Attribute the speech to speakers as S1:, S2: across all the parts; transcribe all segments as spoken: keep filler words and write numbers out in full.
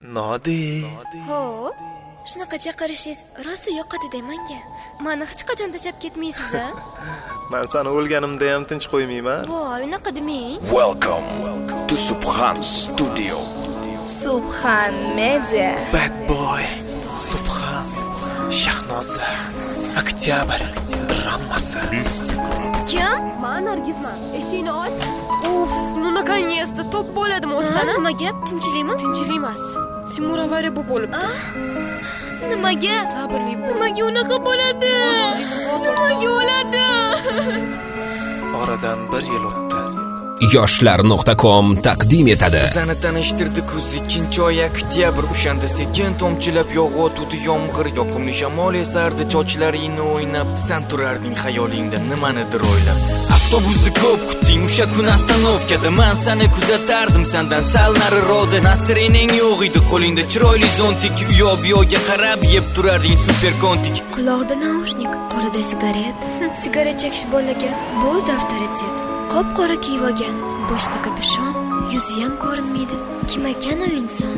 S1: Nodi.
S2: Ho, shunaqa chaqirishingiz rosa yoqadi menga. Meni hech qachon tashlab ketmaysiz-a?
S1: Men seni o'lganimda ham tinch qo'ymayman.
S2: Voy, unaqa demang.
S3: Welcome to Subhan Studio.
S4: Subhan Media.
S1: Bad boy. Subhan. Shahnoza. Oktyabr. Drammasi.
S2: Kim?
S4: Men Nargizman. Eshikni och. Uf, bunaqangi esda top bo'ladimi o'zsani?
S2: Nima gap? Tinchlikmi?
S4: Tinchlik emas. Timur avariya bo'lib bo'libdi.
S2: Nimaga?
S4: Sabrli bo'l.
S2: Nimaga unaqa bo'ladi? Nimaga bo'ladi?
S1: Oradan bir yil o'tdi.
S5: yoshlar nuqta com taqdim etadi.
S6: Bizani tanishtirdi kuz ikkinchi oy oktyabr. O'shanda sekin tomchilab yog'otdi yomg'ir, yoqimli shamol esardi sochlaringni o'ynab. Sen turarding xayolingda nimanidir o'ylab. Avtobusni ko'p kutding o'sha kun ostanovkada. Men seni kuzatardim sendan sal nariroqda. Nastroyening yo'q edi, qo'lingda chiroyli zontik. Uyob-yo'ga qarab yeb turarding super kontik.
S2: Quloqda naushnik, qo'lida sigaret. Sigaret chekish bolaga bo'l daftar etset. Qop-qora kiyib olgan, boshda kapishon, yuzi ham ko'rinmaydi. Kim ekan u inson?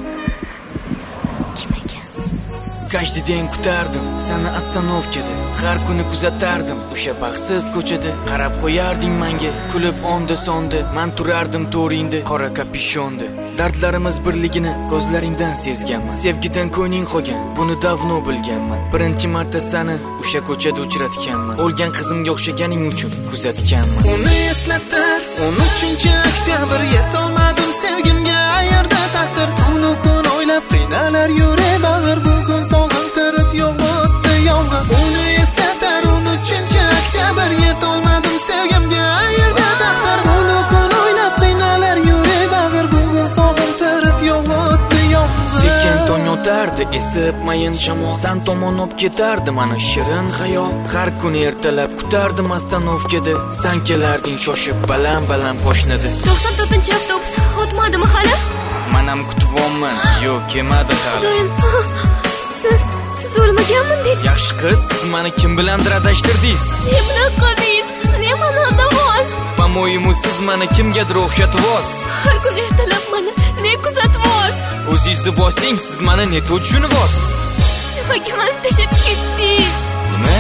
S2: Kim ekan?
S6: Каждый день kutardim seni ostanovkada. Har kuni kuzatardim o'sha baxtsiz ko'chada. Qarab qo'yarding menga, kulib onda sonda. Men turardim to'ringda, qora kapishonda. Dardlarimiz birligini ko'zlaringdan sezganman. Sevgidan ko'ngling qolgan, buni davno bilganman. Birinchi marta seni o'sha ko'chada uchratganman. O'lgan qizimga o'xshaganing uchun kuzatganman.
S1: Uni eslatar o'n uchinchi oktyabr. Yetolmadim sevgimga ayirdi taqdir. Uni kun o'ylab qiynalar yurib bag'ir. Bugun sog'intirib yog'otdi yomg'ir. Uni eslatar o'n uchinchi oktyabr. Yetolmadim sevgimga ayirdi taqdir. Uni kun o'ylab qiynalar yurib bag'ir. Bugun sog'intirib yog'otdi yomg'ir.
S6: Sekin tong o'tardi esib mayin shamol. San tomon olib ketardi mana shirin xayol. Har kuni ertalab kutardim ostanovkada. Sen kelarding shoshib baland-baland poshnada.
S2: to'qson to'rtinchi avtobus o'tmadimi hali?
S6: Men ham kutyapman. Yo'q, kelmadi hali.
S2: Doim. Siz, siz o'lmaganmi deysiz?
S6: Yaxshi qiz, siz meni kim bilandir adashtirdingiz?
S2: Ne bunaqa deysiz? Ne ma'noda voz?
S6: Pamoyim siz meni kimgadir o'xshatibsiz.
S2: Har kuni ertalab meni ne kuzatibsiz?
S6: O'zingizni bosing, siz meni ne tushunibsiz?
S2: Nimaga meni tashlab ketdingiz?
S6: Nima?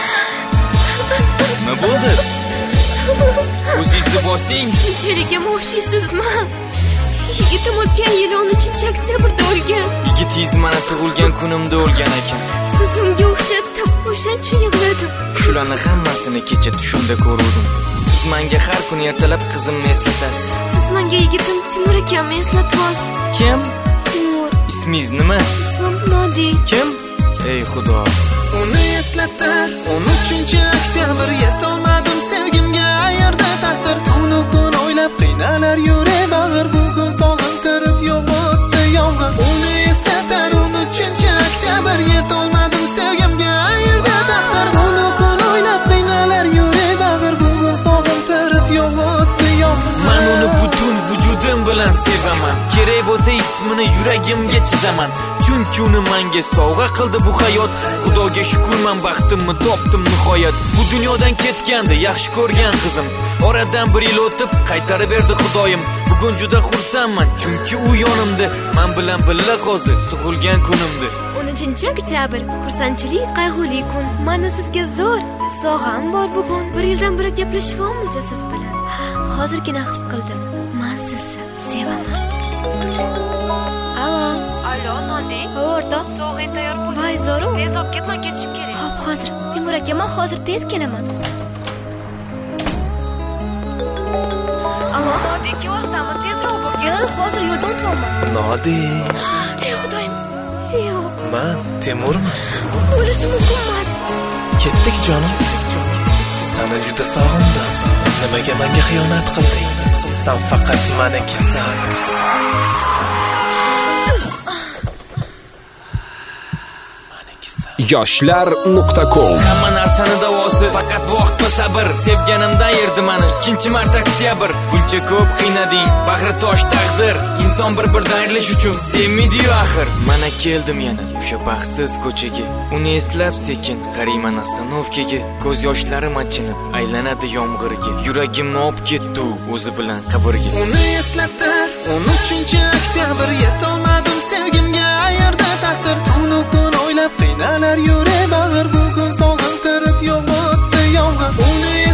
S6: Nima bo'ldi? O'zingizni bosing.
S2: Shunchaligim o'xshaysizmi? Yigitim o'tgan yil o'n uchinchi oktyabrda o'lgan.
S6: Yigitingiz meni tug'ilgan kunimda o'lgan ekan.
S2: Siz unga o'xshatdim, o'shaning uchun yig'ladim.
S6: Shularni hammasini kecha tushimda ko'rdim. Siz menga har kuni ertalab qizimni eslatasiz.
S2: Siz menga yigitim Timur akamni eslatasiz.
S6: Kim?
S2: Timur.
S6: Ismingiz nima?
S2: Ismim Nodi.
S6: Kim? Ey Xudo.
S1: Uni eslatar o'n uchinchi oktyabr. Yetolmadim sevgimga ayirdi taqdir. Uni kun o'ylab qiynalar yurib bag'ir. Bugun sog'intirib yog'otdi yomg'ir. Uni eslatar o'n uchinchi oktyabr. Yetolmadim sevgimga ayirdi taqdir. Uni kun o'ylab qiynalar yurib bag'ir. Bugun sog'intirib yog'otdi yomg'ir.
S6: Men uni butun vujudim bilan sevaman. Kerak bo'lsa ismini yuragimga chizaman. Chunki uni menga sovg'a qildi bu hayot. Xudoga shukrman, baxtimni topdim nihoyat. Bu dunyodan ketgandi yaxshi ko'rgan qizim. Oradan bir yil o'tib qaytarib berdi Xudoyim. Bugun juda xursandman, chunki u yonimda. Men bilan birga hozir tug'ilgan kunimda.
S2: o'n uchinchi oktyabr xursandchilik, qayg'uli kun. Meni sizga zo'r sog'am bor bugun. Bir yildan beri gaplashyapmiz siz bilan. Hozirgina his qildim. Men sizni sevaman. Alo.
S4: Alo, Nodi.
S2: O'rtoq.
S4: Sog'in tayyor bo'l.
S2: Voy zo'r.
S4: Tez olib ketma, ketishim kerak.
S2: Xo'p, hozir. Timur aka, men hozir tez kelaman. Alo.
S4: Nodi, kelsanmi? Tezroq bo'l.
S2: Yo, hozir yo'ldan o'tyapman.
S1: Nodi.
S2: Ey Xudoyim. Yo'q.
S1: Men Temurman.
S2: Bo'lishi mumkin emas.
S1: Ketdik jonim. Seni juda sog'indim. Nimaga menga xiyonat qilding? Sen faqat menikisan.
S5: yoshlar nuqta com
S6: Hamma narsani davosi faqat vaqt va sabr. Sevganimdan yerdi meni ikkinchi marta oktyabr. Buncha ko'p qiynading, bag'ri tosh taqdir. Inson bir-biridan ayrilish uchun sevmaydi-yu axir. Mana keldim yana o'sha baxtsiz ko'chaga. Uni eslab sekin qarayman ostanovkaga. Ko'z yoshlarim achinib aylanadi yomg'irga. Yuragimni olib ketdi o'zi bilan qabrga.
S1: Uni eslatar o'n uchinchi oktyabr. Yetolmadim sevgimga yog'di yomg'ir. Uni